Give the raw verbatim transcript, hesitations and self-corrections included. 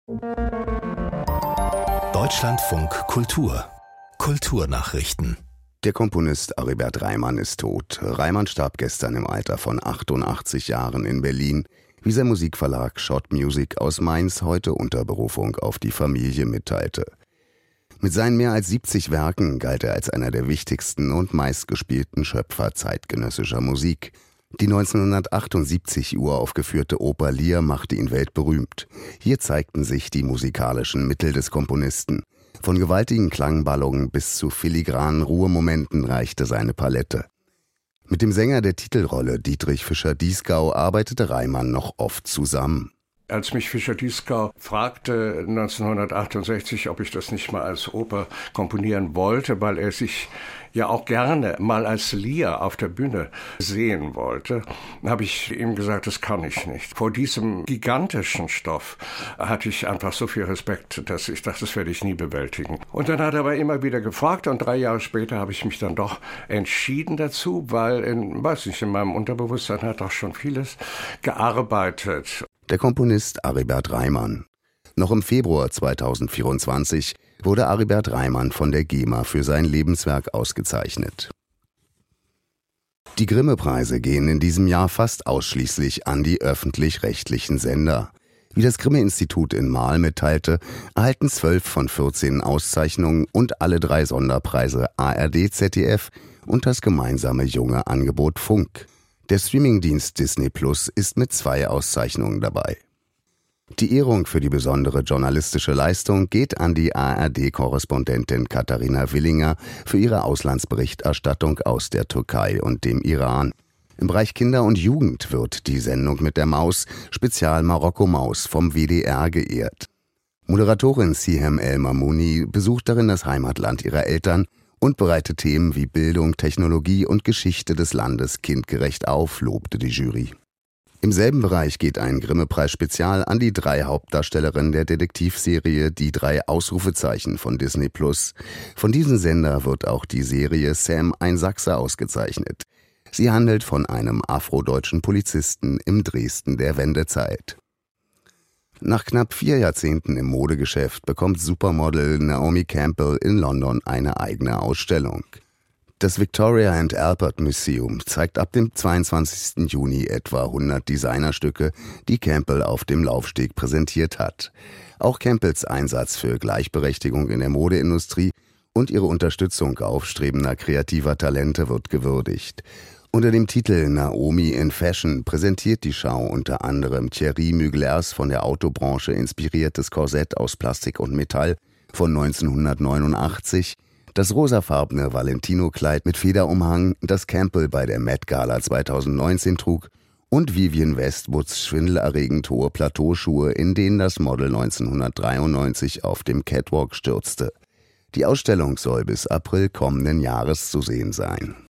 Deutschlandfunk Kultur Kulturnachrichten. Der Komponist Aribert Reimann ist tot. Reimann starb gestern im Alter von achtundachtzig Jahren in Berlin, wie sein Musikverlag Schott Music aus Mainz heute unter Berufung auf die Familie mitteilte. Mit seinen mehr als siebzig Werken galt er als einer der wichtigsten und meistgespielten Schöpfer zeitgenössischer Musik. Die neunzehnhundertachtundsiebzig uraufgeführte Oper Lear machte ihn weltberühmt. Hier zeigten sich die musikalischen Mittel des Komponisten. Von gewaltigen Klangballungen bis zu filigranen Ruhemomenten reichte seine Palette. Mit dem Sänger der Titelrolle Dietrich Fischer-Dieskau arbeitete Reimann noch oft zusammen. Als mich Fischer-Dieskau fragte neunzehnhundertachtundsechzig, ob ich das nicht mal als Oper komponieren wollte, weil er sich ja auch gerne mal als Lear auf der Bühne sehen wollte, habe ich ihm gesagt, das kann ich nicht. Vor diesem gigantischen Stoff hatte ich einfach so viel Respekt, dass ich dachte, das werde ich nie bewältigen. Und dann hat er aber immer wieder gefragt und drei Jahre später habe ich mich dann doch entschieden dazu, weil in, weiß nicht, in meinem Unterbewusstsein hat auch schon vieles gearbeitet. Der Komponist Aribert Reimann. Noch im Februar zweitausendvierundzwanzig wurde Aribert Reimann von der GEMA für sein Lebenswerk ausgezeichnet. Die Grimme-Preise gehen in diesem Jahr fast ausschließlich an die öffentlich-rechtlichen Sender. Wie das Grimme-Institut in Marl mitteilte, erhalten zwölf von vierzehn Auszeichnungen und alle drei Sonderpreise A R D Z D F und das gemeinsame junge Angebot Funk. Der Streamingdienst Disney Plus ist mit zwei Auszeichnungen dabei. Die Ehrung für die besondere journalistische Leistung geht an die A R D-Korrespondentin Katharina Willinger für ihre Auslandsberichterstattung aus der Türkei und dem Iran. Im Bereich Kinder und Jugend wird die Sendung mit der Maus, Spezial Marokko-Maus, vom W D R geehrt. Moderatorin Sihem El Mamouni besucht darin das Heimatland ihrer Eltern und bereitet Themen wie Bildung, Technologie und Geschichte des Landes kindgerecht auf, lobte die Jury. Im selben Bereich geht ein Grimme-Preis-Spezial an die drei Hauptdarstellerinnen der Detektivserie Die drei Ausrufezeichen von Disney Plus. Von diesem Sender wird auch die Serie Sam ein Sachse ausgezeichnet. Sie handelt von einem afrodeutschen Polizisten im Dresden der Wendezeit. Nach knapp vier Jahrzehnten im Modegeschäft bekommt Supermodel Naomi Campbell in London eine eigene Ausstellung. Das Victoria and Albert Museum zeigt ab dem zweiundzwanzigsten Juni etwa hundert Designerstücke, die Campbell auf dem Laufsteg präsentiert hat. Auch Campbells Einsatz für Gleichberechtigung in der Modeindustrie und ihre Unterstützung aufstrebender kreativer Talente wird gewürdigt. Unter dem Titel Naomi in Fashion präsentiert die Schau unter anderem Thierry Muglers von der Autobranche inspiriertes Korsett aus Plastik und Metall von neunzehnhundertneunundachtzig, das rosafarbene Valentino-Kleid mit Federumhang, das Campbell bei der Met Gala zweitausendneunzehn trug, und Vivienne Westwoods schwindelerregend hohe Plateauschuhe, in denen das Model neunzehnhundertdreiundneunzig auf dem Catwalk stürzte. Die Ausstellung soll bis April kommenden Jahres zu sehen sein.